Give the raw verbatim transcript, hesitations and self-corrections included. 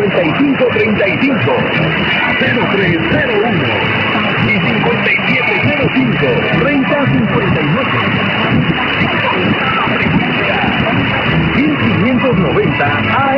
cincuenta y cinco treinta y cinco, cero tres cero uno y cincuenta y siete cero cinco treinta cincuenta y nueve. quinientos noventa